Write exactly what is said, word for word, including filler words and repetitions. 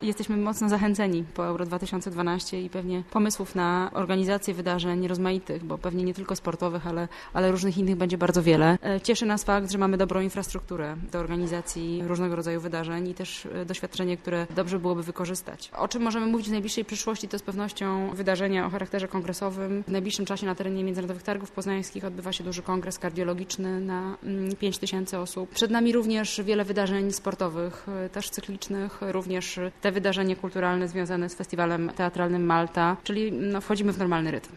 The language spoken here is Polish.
Jesteśmy mocno zachęceni po Euro dwa tysiące dwanaście i pewnie pomysłów na organizację wydarzeń rozmaitych, bo pewnie nie tylko sportowych, ale, ale różnych innych będzie bardzo wiele. Cieszy nas fakt, że mamy dobrą infrastrukturę do organizacji różnego rodzaju wydarzeń i też doświadczenie, które dobrze byłoby wykorzystać. O czym możemy mówić w najbliższej przyszłości, to z pewnością wydarzenia o charakterze kongresowym. W najbliższym czasie na terenie Międzynarodowych Targów Poznańskich odbywa się duży kongres kardiologiczny na pięć tysięcy osób. Przed nami również wiele wydarzeń sportowych, też cyklicznych, również te wydarzenia kulturalne związane z festiwalem teatralnym Malta, czyli no, wchodzimy w normalny rytm.